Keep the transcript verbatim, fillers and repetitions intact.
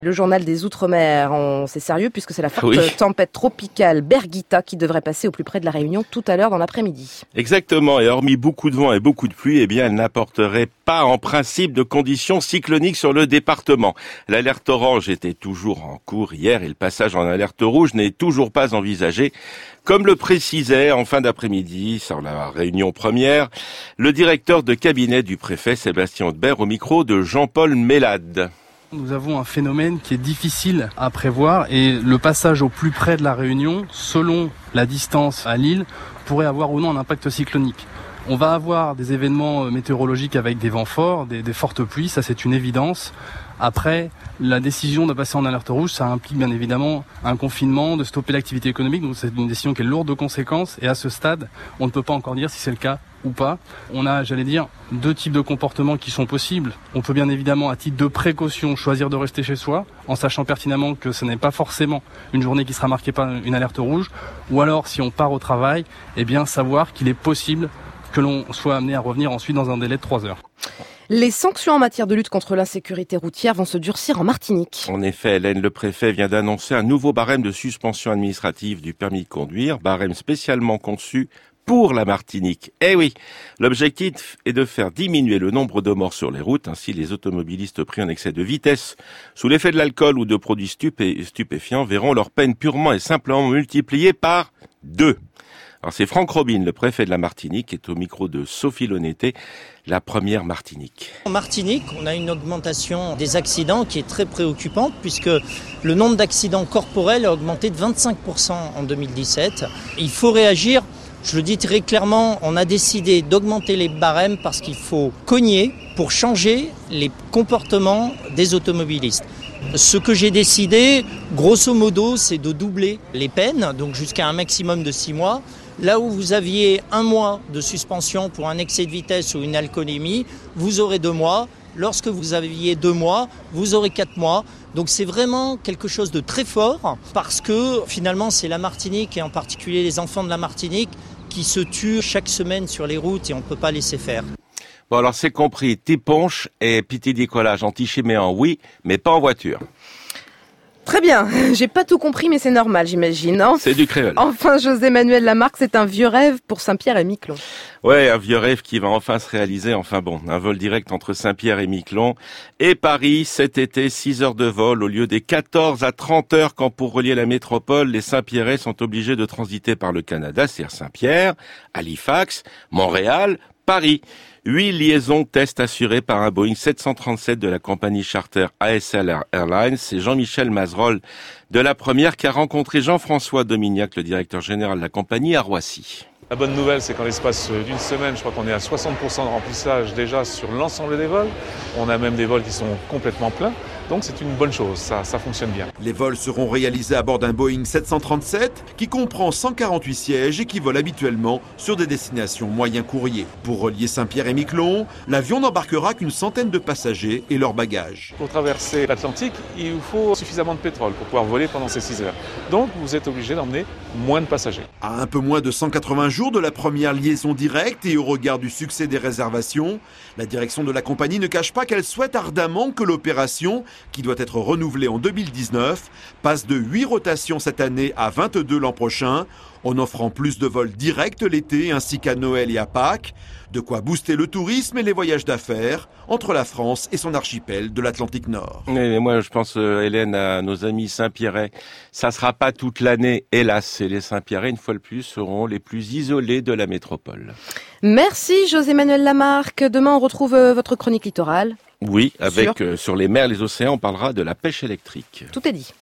Le journal des Outre-mer, on... c'est sérieux puisque c'est la forte oui. tempête tropicale Berghita qui devrait passer au plus près de la Réunion tout à l'heure dans l'après-midi. Exactement, et hormis beaucoup de vent et beaucoup de pluie, eh bien, elle n'apporterait pas en principe de conditions cycloniques sur le département. L'alerte orange était toujours en cours hier et le passage en alerte rouge n'est toujours pas envisagé. Comme le précisait en fin d'après-midi, sur la réunion première, le directeur de cabinet du préfet Sébastien Audebert au micro de Jean-Paul Mélade. Nous avons un phénomène qui est difficile à prévoir et le passage au plus près de la Réunion, selon la distance à l'île, pourrait avoir ou non un impact cyclonique. On va avoir des événements météorologiques avec des vents forts, des, des fortes pluies, ça c'est une évidence. Après, la décision de passer en alerte rouge, ça implique bien évidemment un confinement, de stopper l'activité économique, donc c'est une décision qui est lourde de conséquences et à ce stade, on ne peut pas encore dire si c'est le cas ou pas. On a, j'allais dire, deux types de comportements qui sont possibles. On peut bien évidemment, à titre de précaution, choisir de rester chez soi, en sachant pertinemment que ce n'est pas forcément une journée qui sera marquée par une alerte rouge, ou alors, si on part au travail, eh bien, savoir qu'il est possible que l'on soit amené à revenir ensuite dans un délai de trois heures. Les sanctions en matière de lutte contre l'insécurité routière vont se durcir en Martinique. En effet, Hélène, le préfet vient d'annoncer un nouveau barème de suspension administrative du permis de conduire, barème spécialement conçu pour la Martinique. Eh oui, l'objectif est de faire diminuer le nombre de morts sur les routes. Ainsi, les automobilistes pris en excès de vitesse, sous l'effet de l'alcool ou de produits stupé- stupéfiants, verront leur peine purement et simplement multipliée par deux. Alors c'est Franck Robine, le préfet de la Martinique, qui est au micro de Sophie Loneté, la première Martinique. En Martinique, on a une augmentation des accidents qui est très préoccupante puisque le nombre d'accidents corporels a augmenté de vingt-cinq pour cent en deux mille dix-sept. Il faut réagir, je le dis très clairement, on a décidé d'augmenter les barèmes parce qu'il faut cogner pour changer les comportements des automobilistes. Ce que j'ai décidé, grosso modo, c'est de doubler les peines, donc jusqu'à un maximum de six mois. Là où vous aviez un mois de suspension pour un excès de vitesse ou une alcoolémie, vous aurez deux mois. Lorsque vous aviez deux mois, vous aurez quatre mois. Donc c'est vraiment quelque chose de très fort parce que finalement c'est la Martinique et en particulier les enfants de la Martinique qui se tuent chaque semaine sur les routes et on ne peut pas laisser faire. Bon alors c'est compris, Tiponche et petit décollage anti-chiméen, oui, mais pas en voiture. Très bien, j'ai pas tout compris mais c'est normal j'imagine. Enfin, c'est du créole. Enfin José-Manuel Lamarque, c'est un vieux rêve pour Saint-Pierre et Miquelon. Ouais, un vieux rêve qui va enfin se réaliser. Enfin bon, un vol direct entre Saint-Pierre et Miquelon et Paris cet été, six heures de vol au lieu des quatorze à trente heures quand pour relier la métropole, les Saint-Pierrais sont obligés de transiter par le Canada, c'est-à-dire Saint-Pierre, Halifax, Montréal, Paris. Huit liaisons test assurées par un Boeing sept cent trente-sept de la compagnie charter A S L Airlines. C'est Jean-Michel Mazerolle de la première qui a rencontré Jean-François Dominiac, le directeur général de la compagnie à Roissy. La bonne nouvelle, c'est qu'en l'espace d'une semaine, je crois qu'on est à soixante pour cent de remplissage déjà sur l'ensemble des vols. On a même des vols qui sont complètement pleins. Donc c'est une bonne chose, ça, ça fonctionne bien. Les vols seront réalisés à bord d'un Boeing sept cent trente-sept qui comprend cent quarante-huit sièges et qui vole habituellement sur des destinations moyen courrier. Pour relier Saint-Pierre et Miquelon, l'avion n'embarquera qu'une centaine de passagers et leurs bagages. Pour traverser l'Atlantique, il vous faut suffisamment de pétrole pour pouvoir voler pendant ces six heures. Donc vous êtes obligé d'emmener moins de passagers. À un peu moins de cent quatre-vingts jours de la première liaison directe et au regard du succès des réservations, la direction de la compagnie ne cache pas qu'elle souhaite ardemment que l'opération, qui doit être renouvelée en deux mille dix-neuf, passe de huit rotations cette année à vingt-deux l'an prochain, en offrant plus de vols directs l'été ainsi qu'à Noël et à Pâques, de quoi booster le tourisme et les voyages d'affaires entre la France et son archipel de l'Atlantique Nord. Mais moi, je pense, euh, Hélène, à nos amis Saint-Pierrais. Ça sera pas toute l'année, hélas. Et les Saint-Pierrais, une fois de plus, seront les plus isolés de la métropole. Merci José-Manuel Lamarque. Demain, on retrouve euh, votre chronique littorale. Oui, avec sur... euh, sur les mers, les océans, on parlera de la pêche électrique. Tout est dit.